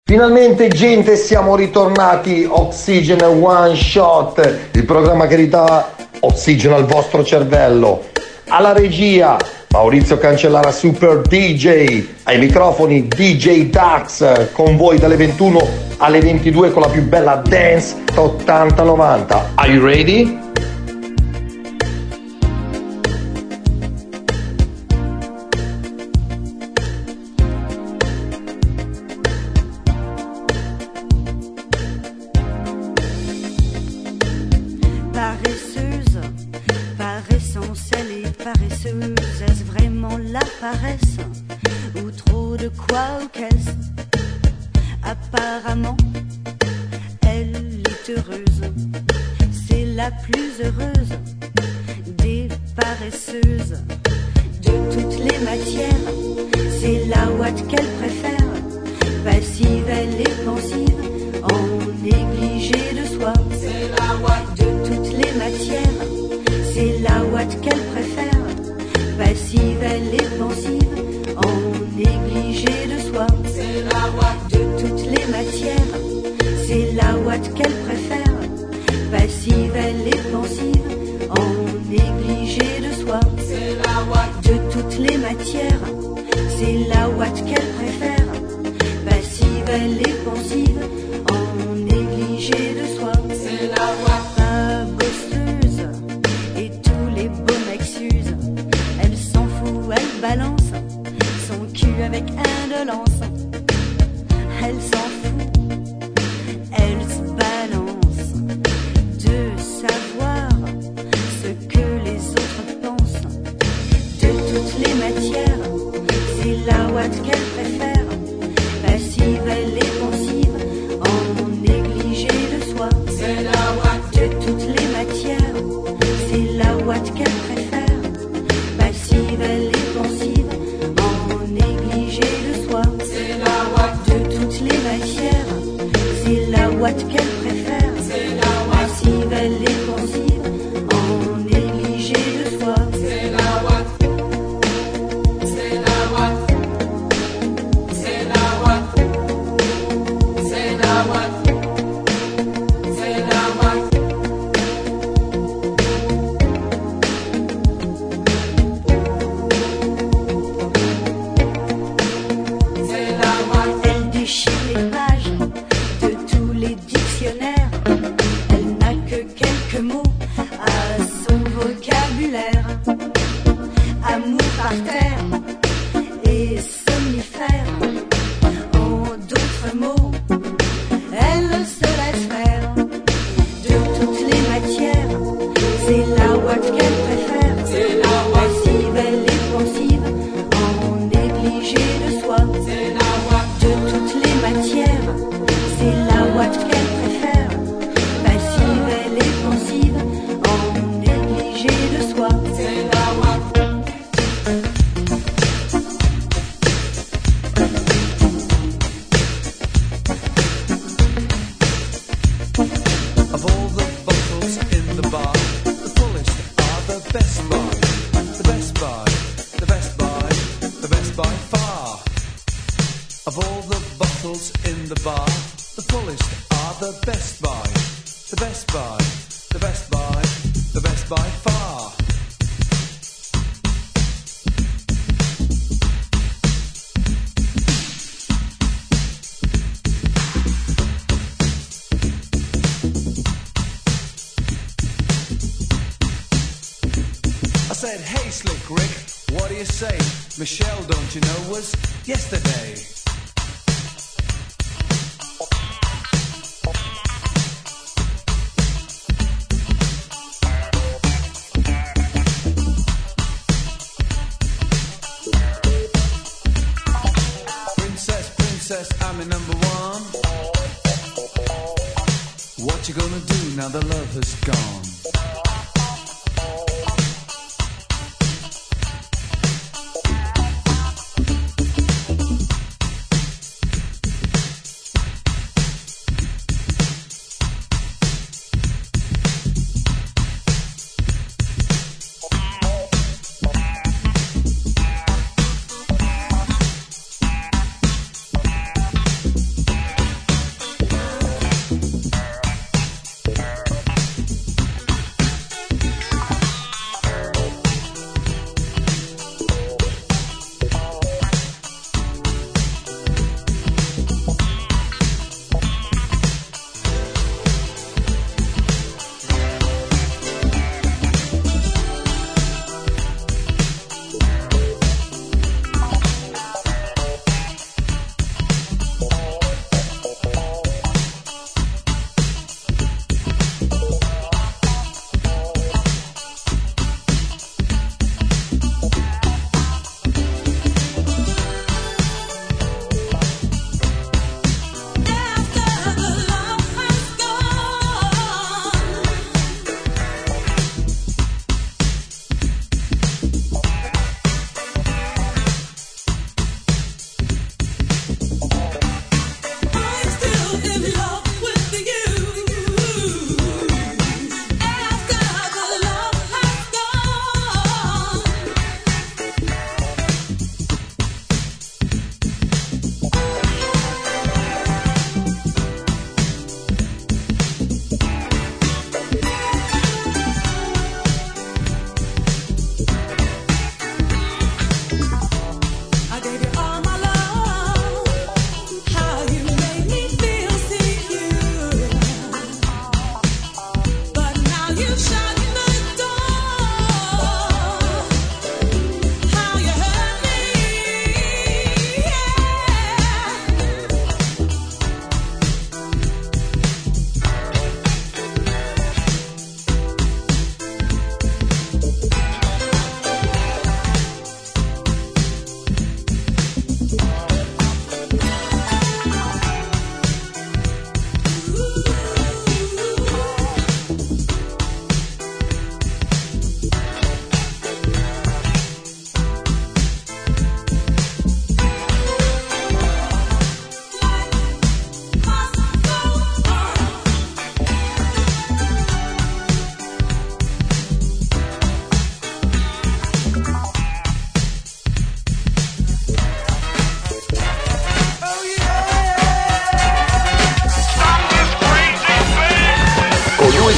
Finalmente gente siamo ritornati, Oxygen One Shot, il programma che ridà ossigeno al vostro cervello. Alla regia Maurizio Cancellara Super DJ, ai microfoni DJ Dax, con voi dalle 21 alle 22 con la più bella dance 80-90. Are you ready? Est-ce vraiment la paresse ou trop de quoi ou qu'est-ce? Apparemment, elle est heureuse. C'est la plus heureuse des paresseuses. De toutes les matières, c'est la ouate qu'elle préfère. Passive, elle est pensive, en négligé de soi. C'est la ouate de toutes les matières, c'est la ouate qu'elle préfère. Passive, elle est pensive, en négligé de soi. C'est la ouate de toutes les matières, c'est la ouate qu'elle préfère. Passive, elle est pensive, en négligé de soi. C'est la ouate de toutes les matières, c'est la ouate qu'elle préfère. Passive, elle est pensive, en négligé de soi. C'est la ouate pas bosseuse et tous les beaux mecs s'usent. Elle balance son cul avec indolence. Elle s'en fout, elle se balance de savoir ce que les autres pensent. De toutes les matières, c'est la ouate qu'elle préfère. Passive, elle est pensive, en négligé de soi. C'est la ouate de toutes les matières, c'est la ouate qu'elle préfère. Passive, elle est pensive, en négligé de soi. C'est la ouate de toutes les matières, c'est la ouate qu'elle préfère. C'est la ouate. Passive, elle est pensive, en négligé de soi. C'est la ouate. C'est la ouate. C'est la ouate. C'est la ouate. C'est la ouate. Elle déchire les pages de tous les dictionnaires. Elle n'a que quelques mots à son vocabulaire. Amour par terre et somnifère. En d'autres mots, elle se laisse faire. De toutes les matières, c'est la ouate qu'elle préfère. C'est la passive, elle est pensive, en négligé de soi. C'est la ouate de toutes les matières, c'est la ouate qu'elle préfère. Passive, elle est pensive, en négligé de soi. C'est la ouate. Of all the bottles in the bar, the fullest are the best by, the best by, the best by, the best by far. Of all the bottles in the bar, the fullest are the best by, the best by, the best by, the best by far. I said, hey Slick Rick, what do you say? Michelle, don't you know, was yesterday. Princess, princess, I'm a number one. What you gonna do now the love has gone?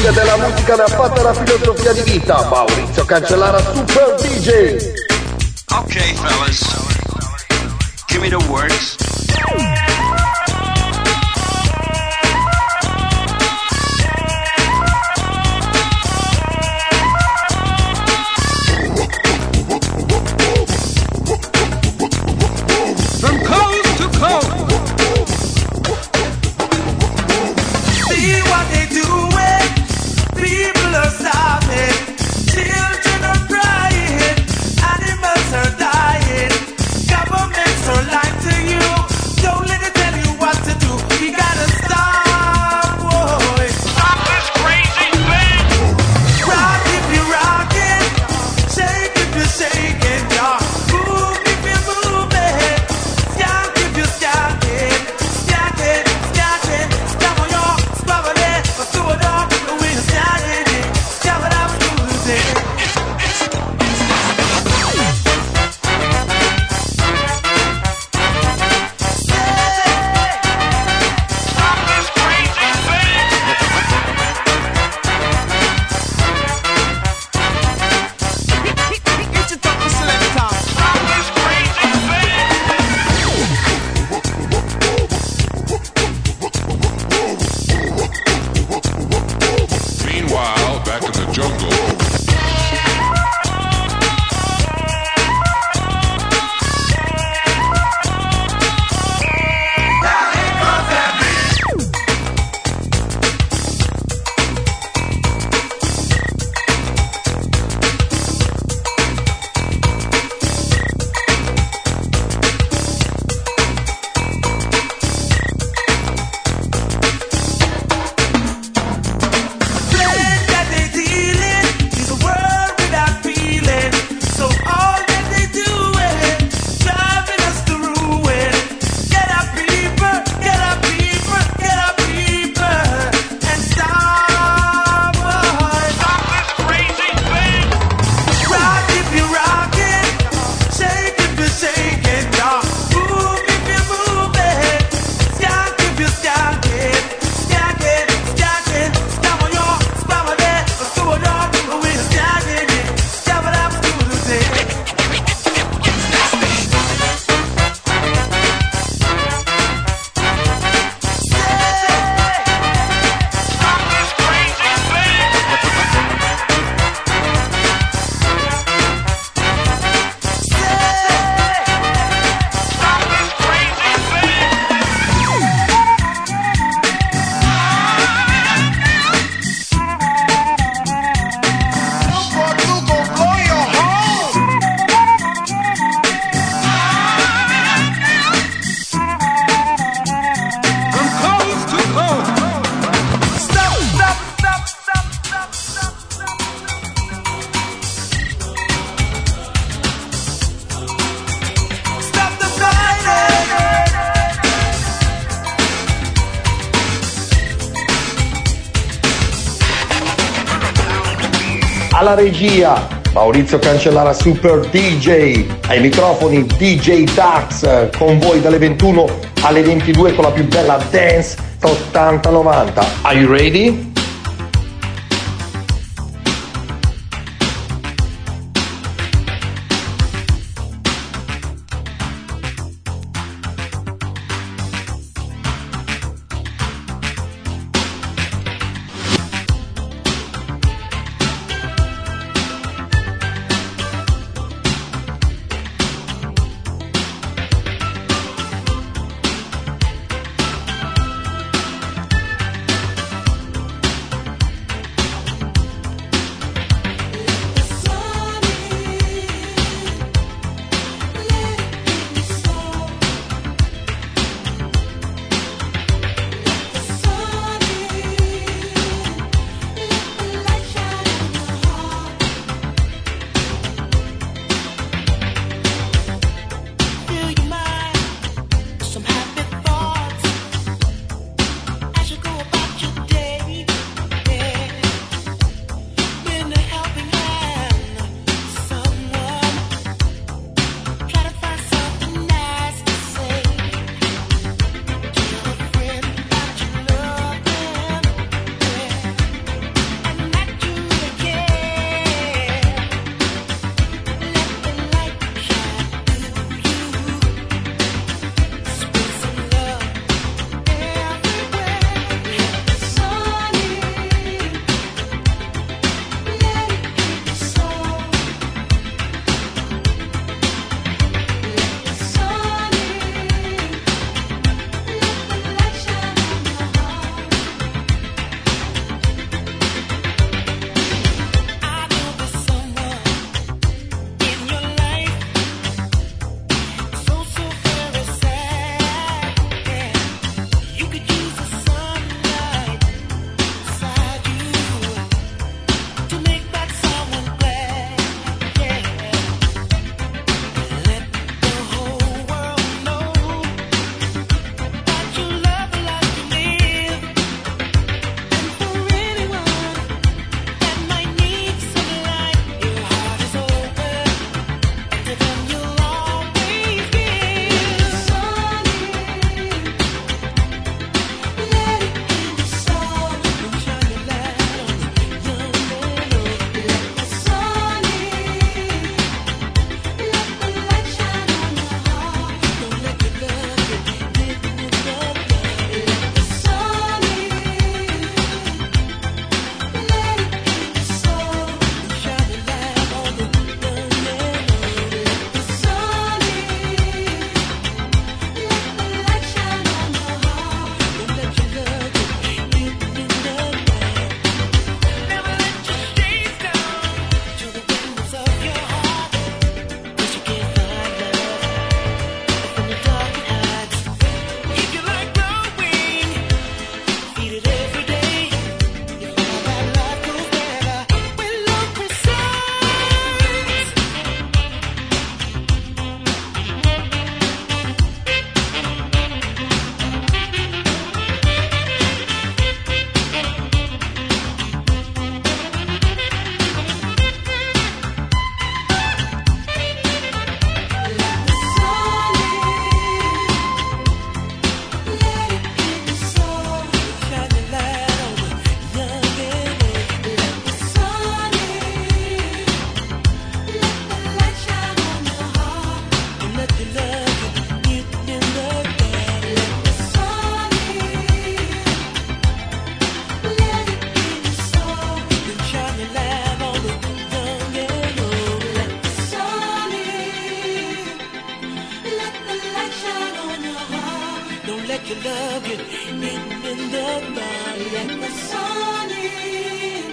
figa della musica ne ha fatta la filosofia di vita. Maurizio Cancellara, Super DJ. Okay, fellas, give me the words. From coast to coast. See what they doing? People are starving, children are crying, animals are dying. Governments are lying to you. Don't let it tell you what to do. We gotta stop, boy. Stop this crazy thing. Rock if you're rocking, shake if you're shaking, y'all. Move if you're moving, skank if you're skanking, skanking, skanking. Stop on your squabbling, but do it all when you're skanking it. Stab it up, losing. Stop this crazy thing. Get your double selector. Stop this crazy thing. Meanwhile, back in the jungle. That they dealing is a world without feeling. So all that they doing, driving us to ruin. Get up, people, get up, people, get up, people, and stop, boy. Stop this crazy thing. Rock if you're rocking, shake if you're shaking, y'all. Move if you're moving, skank if you're skanking, skanking, skanking. Stop on your squabbling, but do it all when you're skanking it. Stab it up, do the thing. Stop this crazy thing. Stop this crazy thing. From coast to coast. Stop, stop, stop, stop, stop, stop, stop. Stop the fighting. Alla regia Maurizio Cancellara, Super DJ. Ai microfoni DJ Tax, con voi dalle 21 alle 22 con la più bella dance 80-90. Are you ready? hidden in the dark. Let the sun in,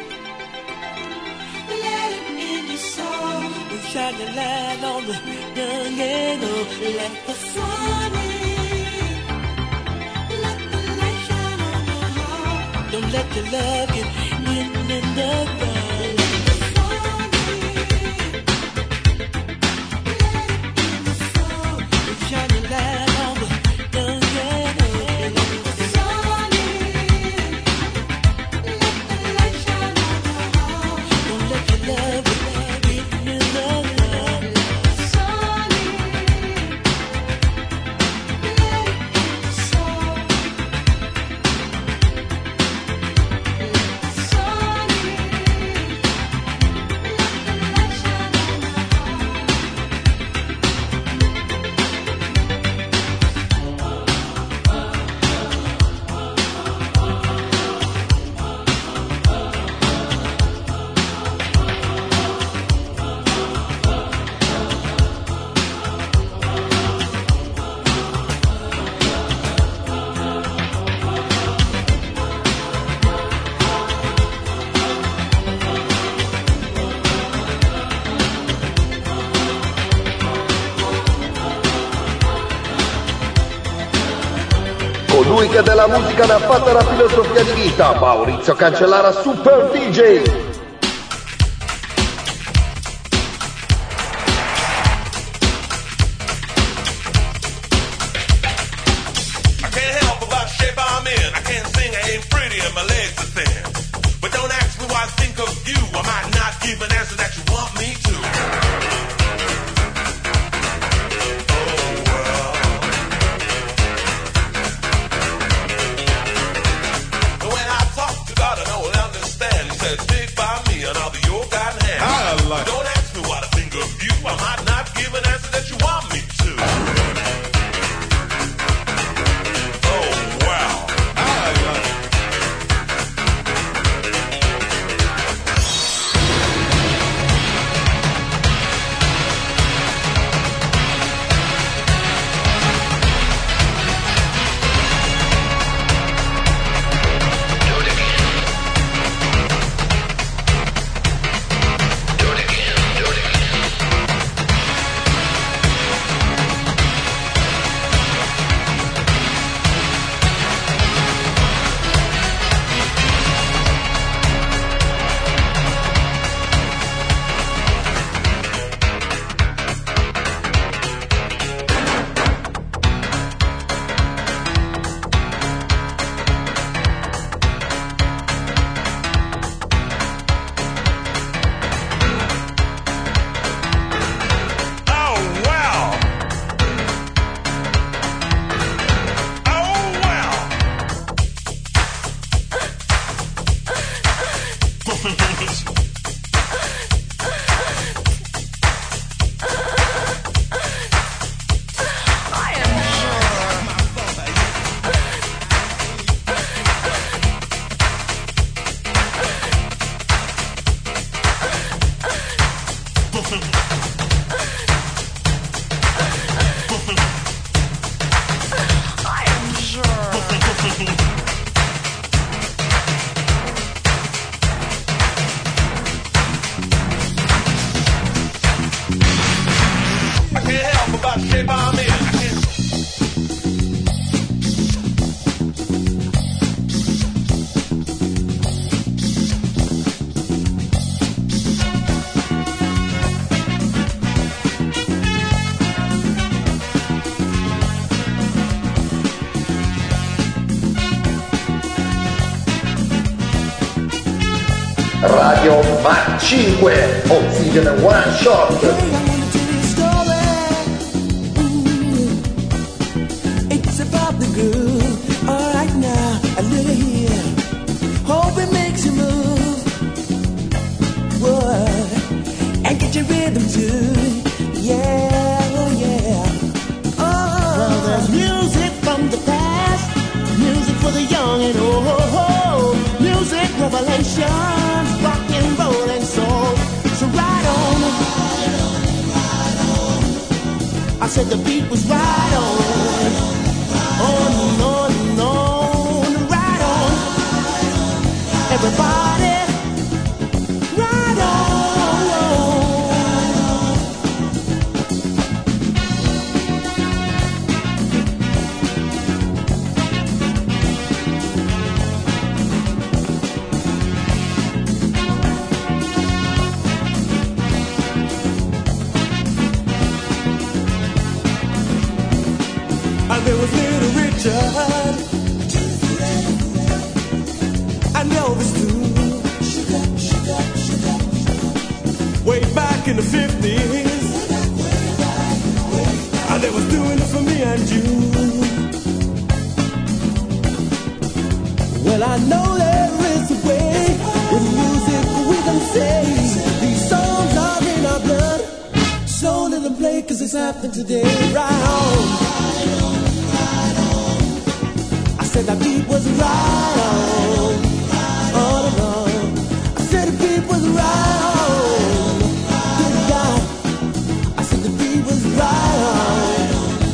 let it in your soul. Shine the light on the young and old. Let the sun in, let the light shine on your heart. Don't let your love get hidden in the dark. Colui che della musica ne ha fatta la filosofia di vita, Maurizio Cancellara, Super DJ. Radio Mach 5, Oxygen One Shot. It's about the groove. All right now, a little here. Hope it makes you move. Whoa. And get your rhythm too. Yeah, oh yeah. Oh. Well, there's music from the past. Music for the young and old. Music revelations. Rock and roll and soul. So ride on. I said the beat was right on. On and on and on. station. I know this too. Way back in the 50s, and they was doing it for me and you. Well, I know there is a way. With music we can say these songs are in our blood. So let them play, cause it's happening today. Right on. I said that beat was right on. All along. I said the beat was right on. Good God. I said the beat was right on.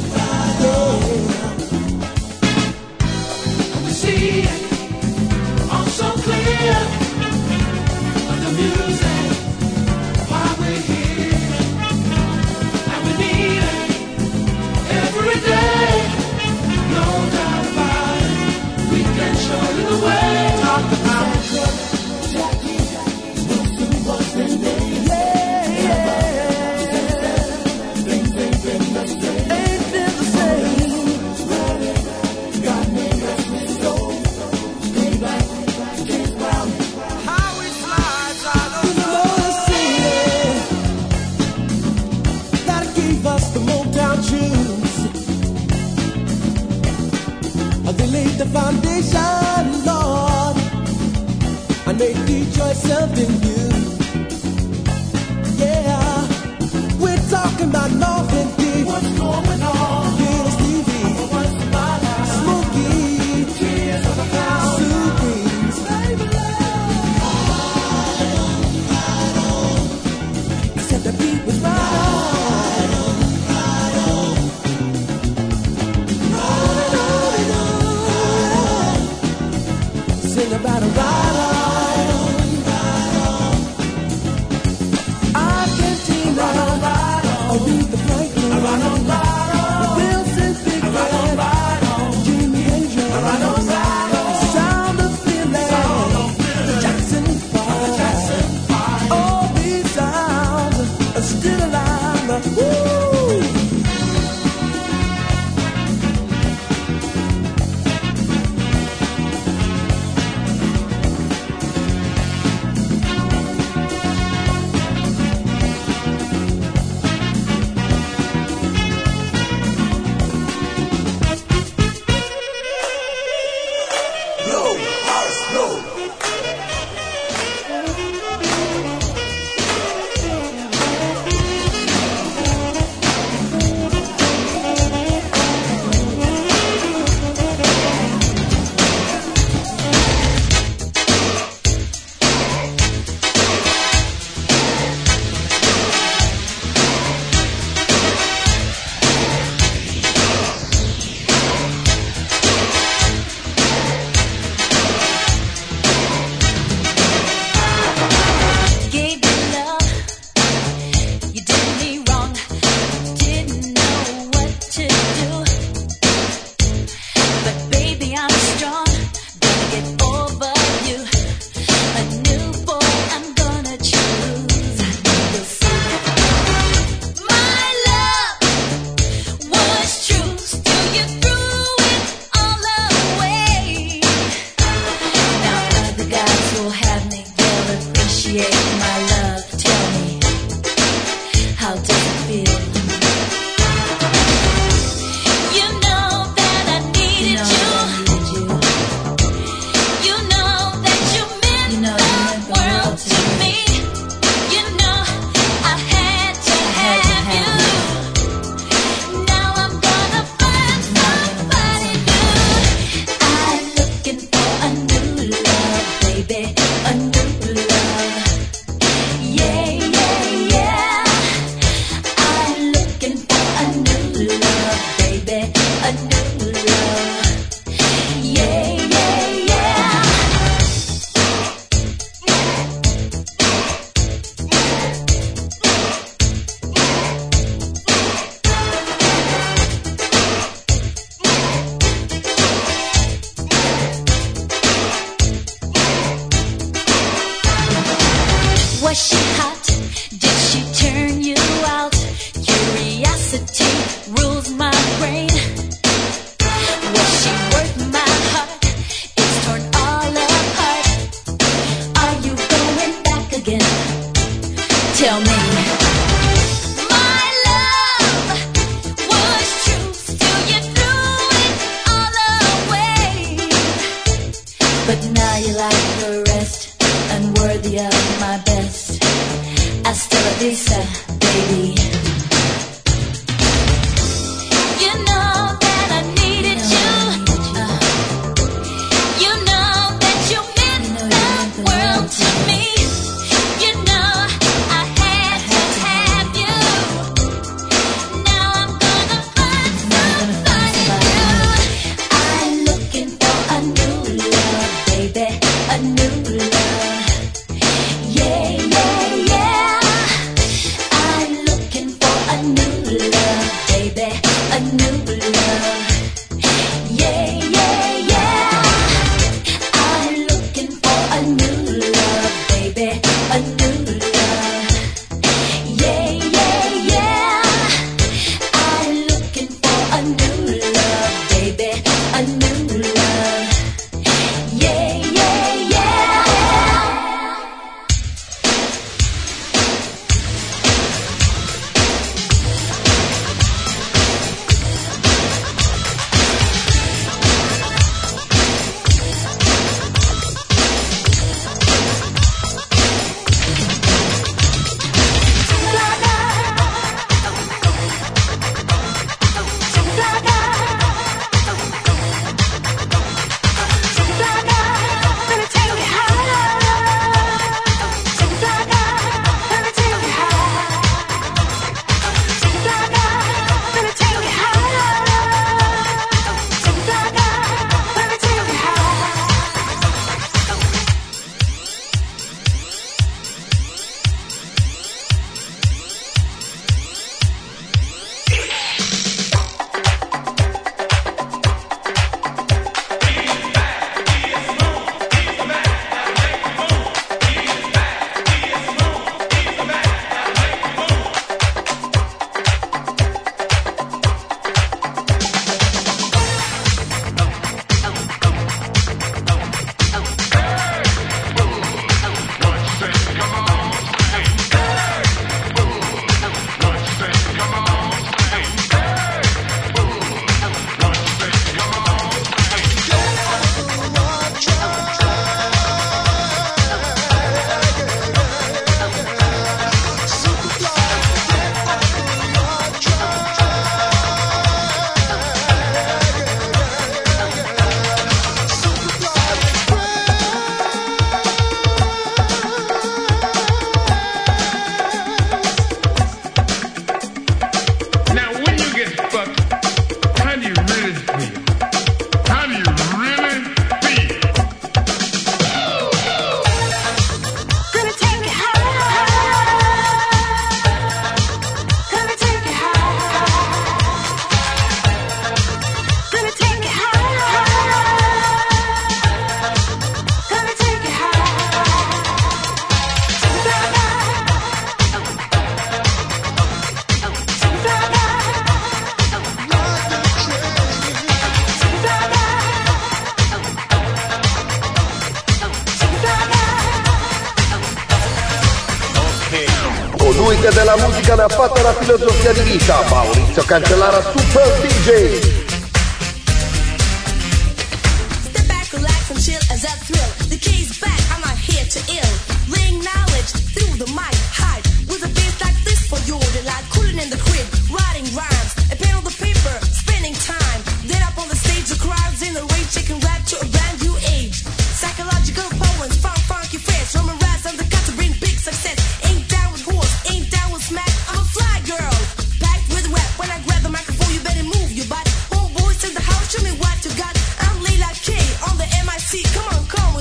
Yeah. See, I'm so clear. The music, why we're here, and we need it every day. No doubt about it, we can show you the way. Talk about Jackie, what's the name? Yeah, yeah. Ain't been the same. God made us with soul. Stay back, James Brown. How we fly, You know the city that gave us the Motown tunes. They laid the foundation, Lord, and they rejoice something new. Yeah, we're talking about North and Deep. what's going on? Little Stevie, What's the matter? Smokey, Tears of the clown. Sue Breeze. I said the beat was right. Sing about a ride on. Argentina, Aretha Franklin, Wilson Pickford, Jimi Hendrix, Sound of Feeling, the Jackson 5. All these sounds are still alive. Woo! But now you like the rest, unworthy of my best. Hasta la vista, baby. You know that I needed you. You know that you meant the world to me. You know I had to have you. Now I'm gonna find somebody new. I'm looking for a new love, baby, a new love. Yeah, yeah, yeah. I'm looking for a new love, baby, a new love. Yeah, yeah, yeah. I'm looking for a new love, baby, a new love. Yeah, yeah, yeah. I'm looking for a new love, baby, a new love. Yeah, yeah, yeah. Now, when you get fucked, how do you really feel? How do you really feel? Gonna take it high. Gonna take it high. Gonna take it high. Gonna take it Colui che della musica ne ha fatta la filosofia di vita, Maurizio Cancellara, Super DJ. Step back, relax and chill as I thrill. The key's back, I'm not here to ill. Laying knowledge through the mic, hide with a bass like this for your delight. Cooling in the crib, writing rhymes, a pen on the paper, spending time. Then up on the stage, the crowds in the rage, taking rap to a brand new age. Psychological poems, funky fresh, Roman raps on the cut to bring big success. Ain't down with horse, ain't down with smack. I'm a fly girl, packed with rap. When I grab the microphone, you better move your butt. Homeboys in the house, show me what you got. I'm Leila K on the MIC. Come on, come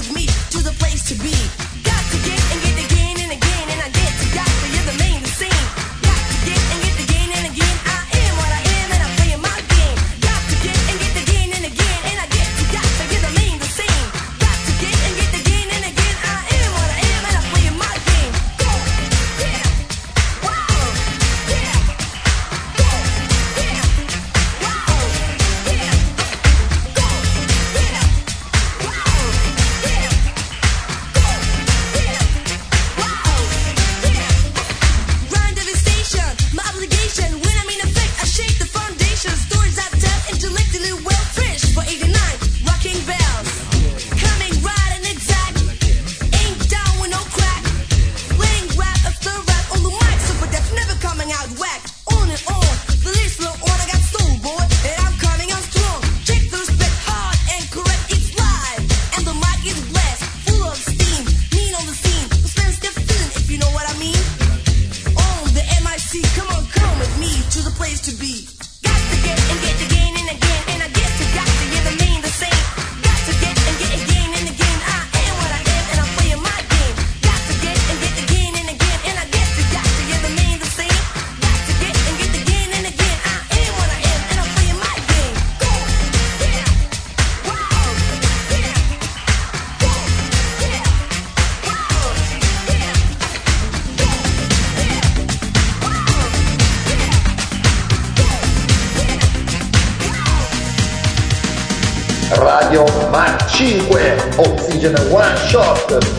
radio, ma 5 Oxygen One Shot.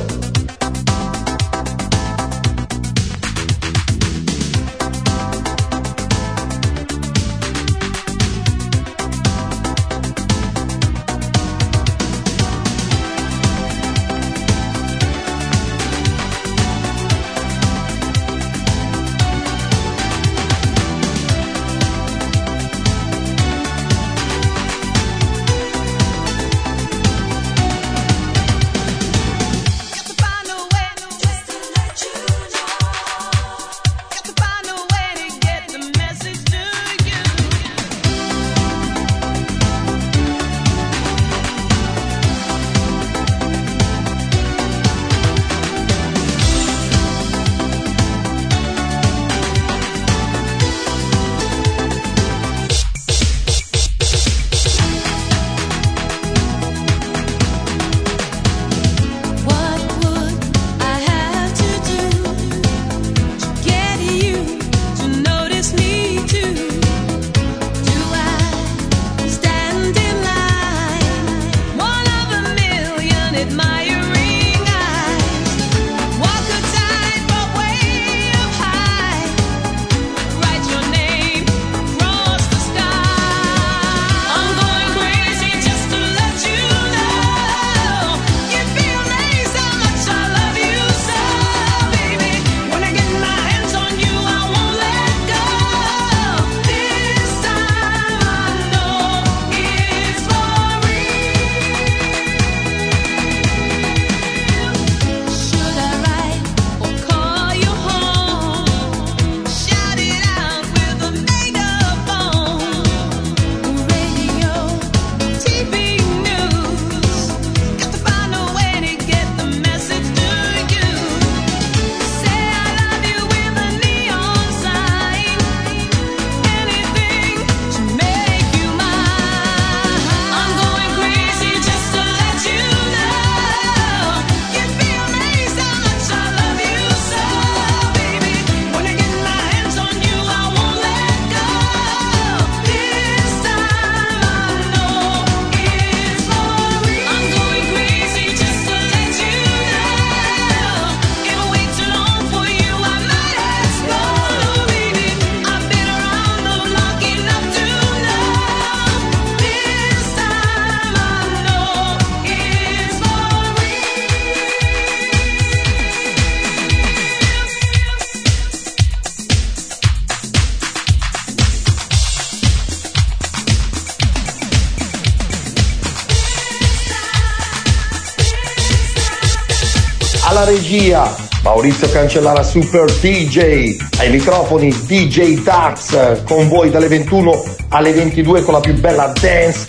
Alla regia Maurizio Cancellara Super DJ, ai microfoni DJ Dax, con voi dalle 21 alle 22 con la più bella dance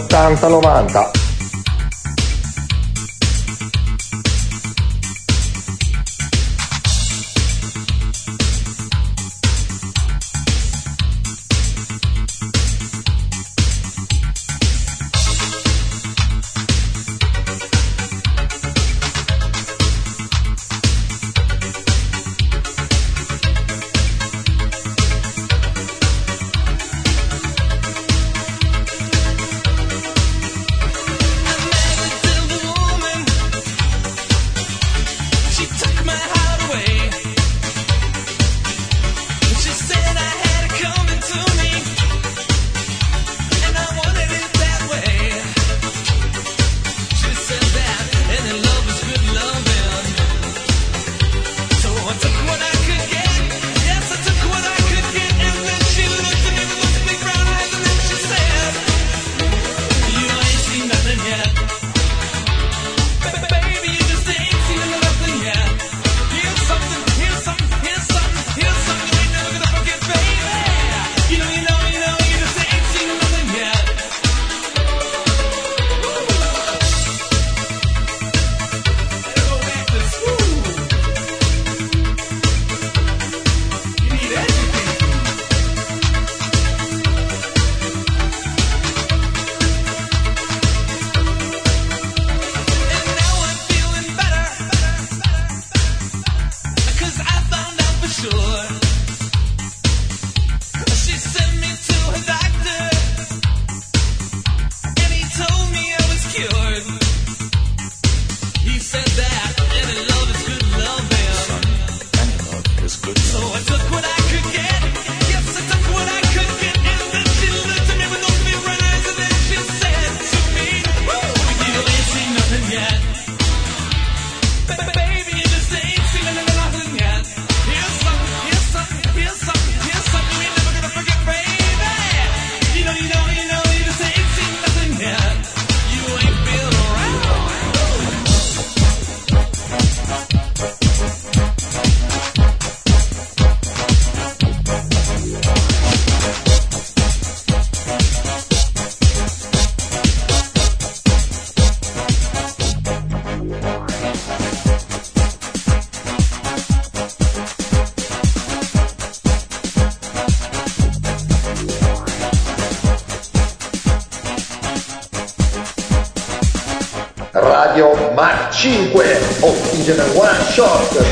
80-90. Radio Mark 5, Oxygen One Shot.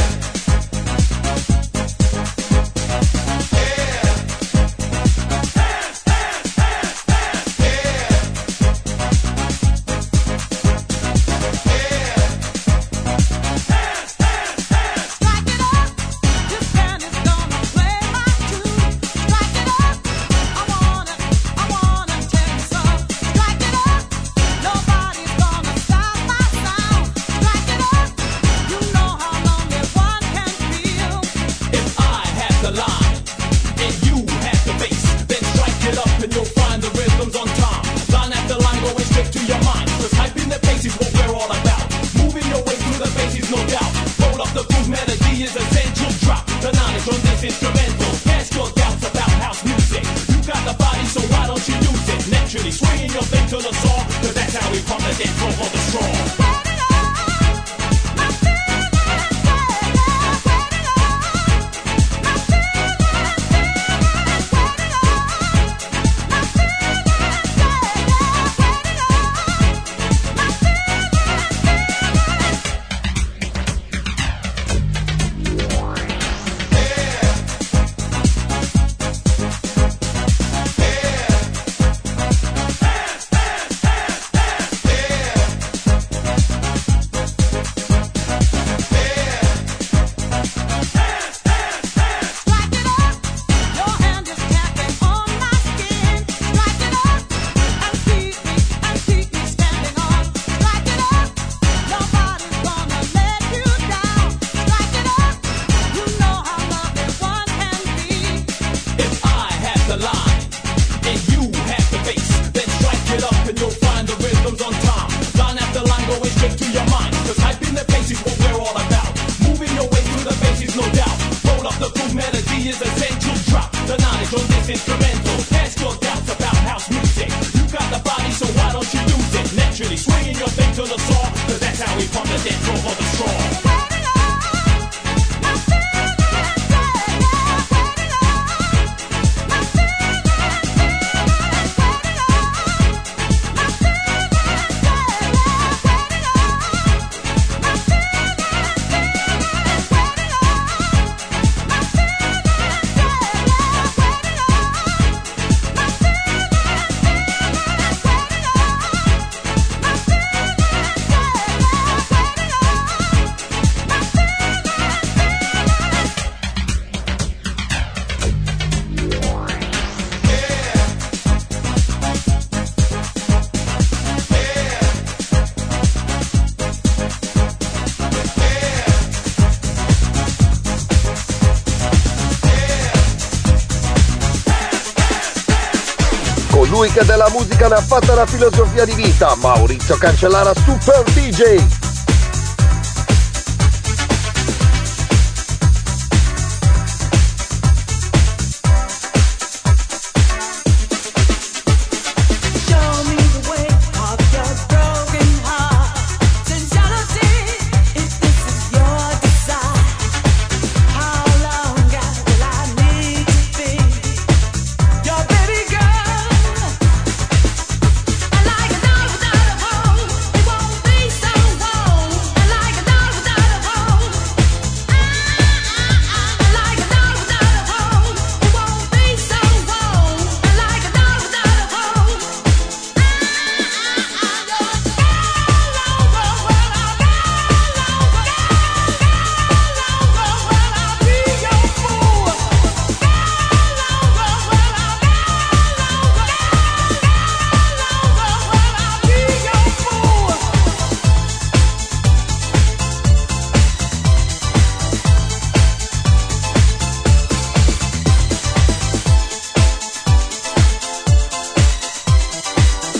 Colui che della musica ne ha fatta una filosofia di vita, Maurizio Cancellara, Super DJ.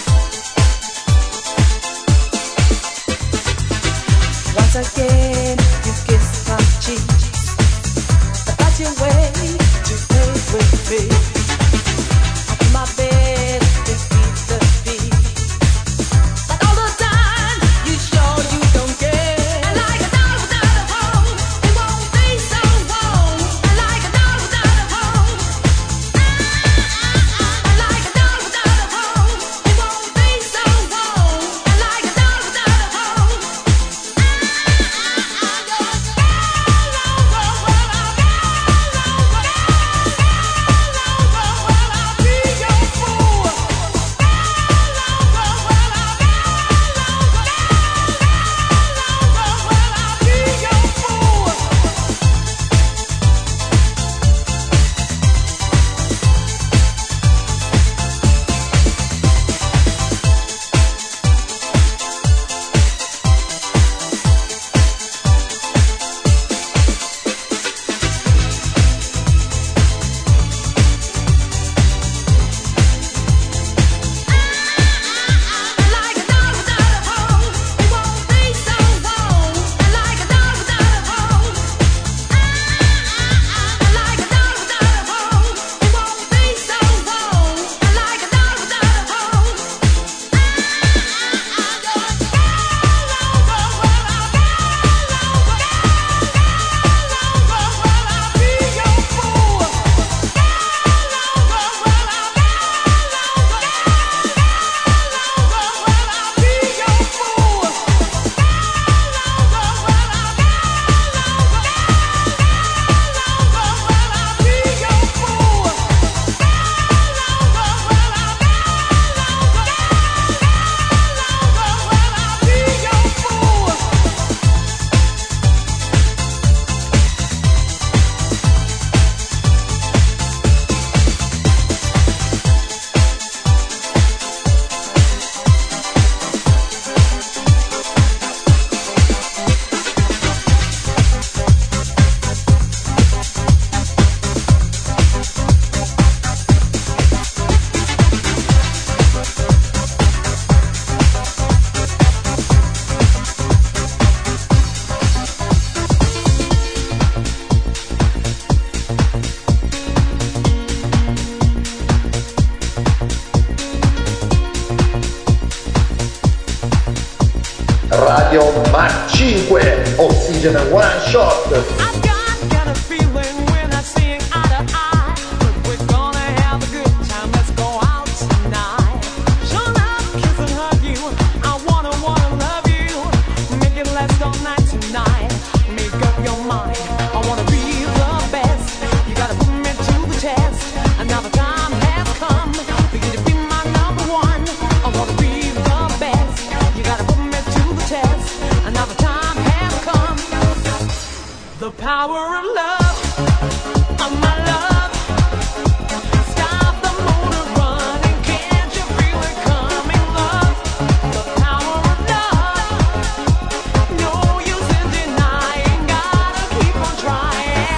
Again Radio Mark 5, Oxygen One Shot. I've got a feeling when I see it eye to eye. We're gonna have a good time, let's go out tonight. Show love, kiss and hug you. I wanna love you. Make it last all night tonight. Make up your mind. I wanna be the best. You gotta put me to the test. Another time has come for you to be my number one. I wanna be the best. You gotta put me to the test. Another time has come. The power of love, of my love. Stop the motor running, can't you feel it coming, love? The power of love, no use in denying, gotta keep on trying.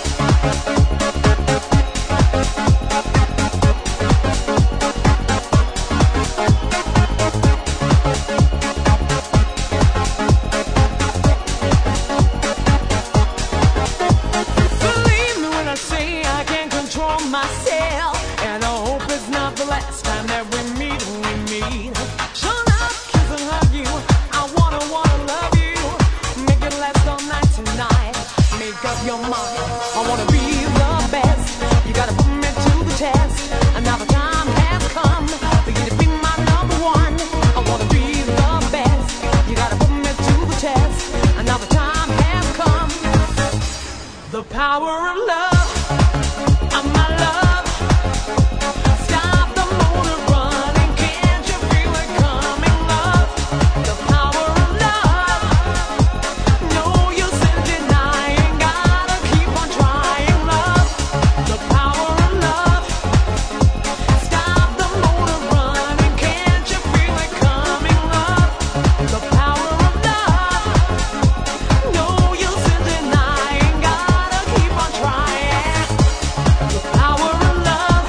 Believe me when I say I can't control myself, and I hope it's not the last time that we meet. Show love, kiss and hug you. I wanna love you. Make it last all night tonight. Make up your mind. I wanna be the best. You gotta put me to the test. Another time has come for you to be my number one. I wanna be the best. You gotta put me to the test. Another time has come. The power of love, of my love. Stop the motor running, can't you feel it coming, love? The power of love, no use in denying, gotta keep on trying, love. The power of love, stop the motor running, can't you feel it coming, love? The power of love, no use in denying, gotta keep on trying. The power of love,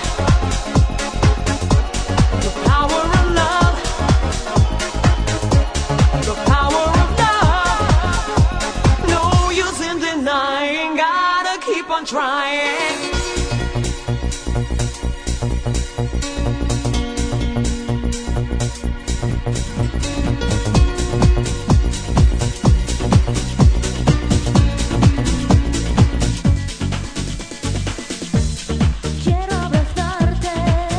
the power of love, the power of love, no use in denying, gotta keep on trying. Quiero abrazarte,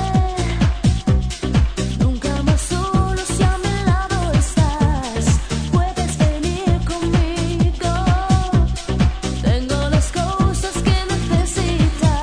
nunca más solo si a mi lado estás. Puedes venir conmigo, tengo las cosas que necesitas.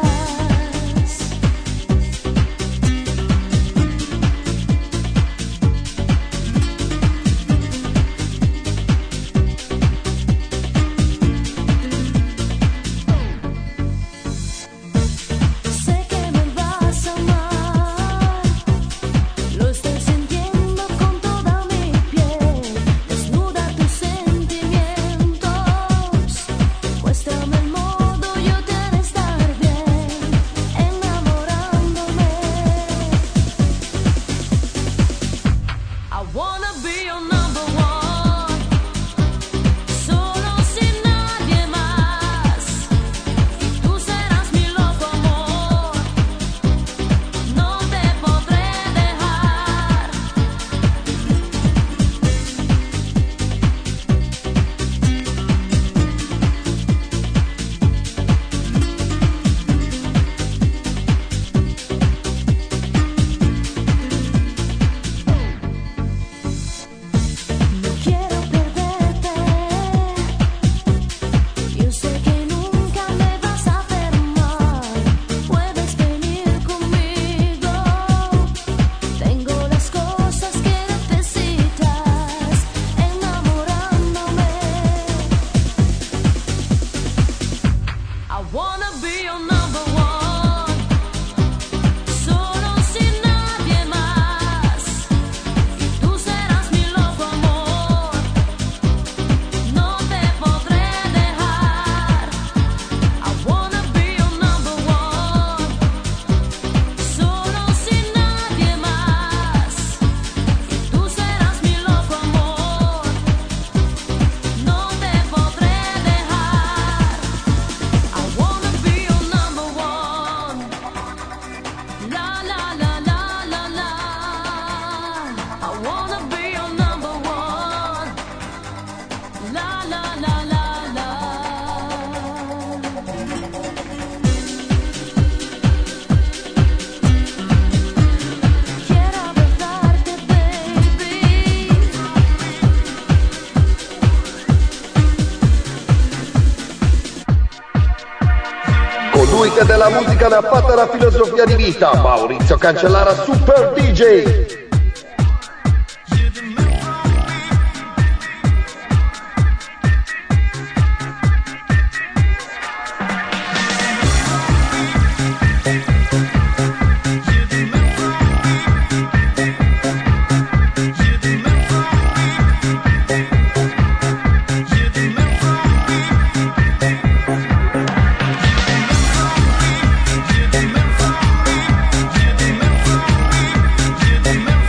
colui che della musica ne ha fatta la filosofia di vita, Maurizio Cancellara, Super DJ. The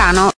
brano